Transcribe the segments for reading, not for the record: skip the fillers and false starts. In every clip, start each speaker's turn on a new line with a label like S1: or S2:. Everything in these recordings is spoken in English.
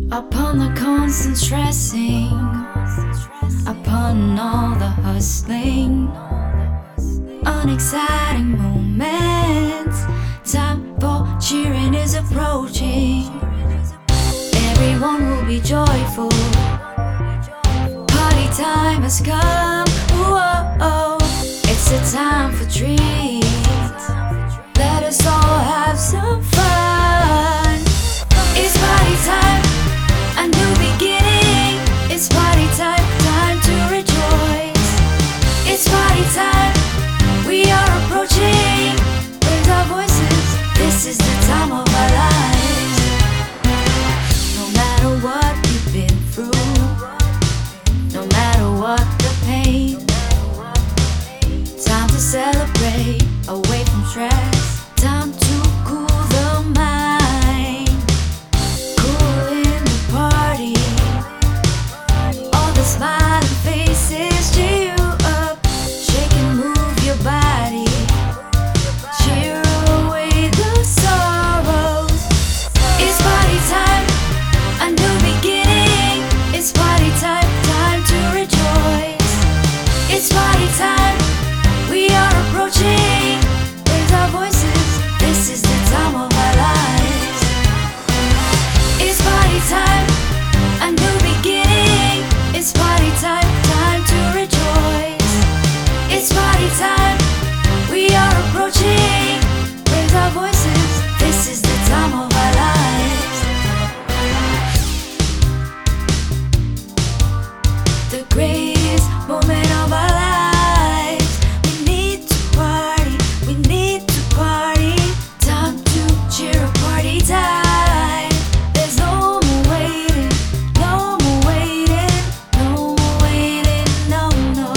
S1: Upon the constant stressing, upon all the hustling, unexciting moments, time for cheering is approaching. Everyone will be joyful, party time has come. Whoa, it's a time for treats. Let us all have some fun. It's party time, a new beginning. It's party time, time to rejoice. It's party time, we are approaching. Raise our voices, this is the time of our lives. No matter what you've been through, no matter what the pain, time to celebrate, away from stress. Time to cool the mind, cool in the party. All the smiling faces cheer you up, shake and move your body. Cheer away the sorrows. It's party time, a new beginning. It's party time, time to rejoice. It's party time, we are approaching. Raise our voices, this is the time of our lives. It's party time, a new beginning. It's party time, time to rejoice. It's party time, we are approaching. Raise our voices, this is the time of our lives. The greatest moment of our lives. We need to party, we need to party. Time to cheer up, party time. There's no more waiting, no more waiting, no more waiting, no, no.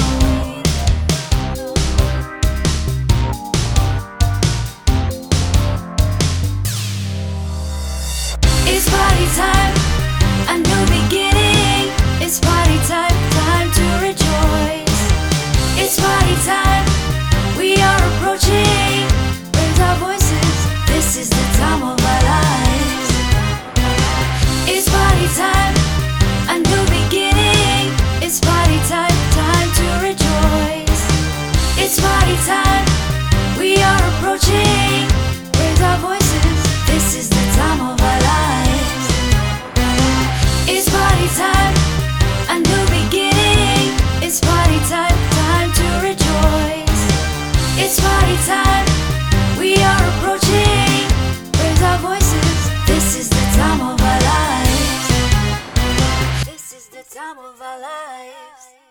S1: It's party time, a new beginning. It's party time, time to rejoice. It's party time, we are approaching. Raise our voices, this is the time of our lives. It's party time, a new beginning. It's party time, time to rejoice. It's party time, we are approaching. Raise our voices, this is the time of our lives. It's party time, a new beginning. It's party time, time to rejoice. It's party time, we are approaching. Raise our voices, this is the time of our lives. This is the time of our lives.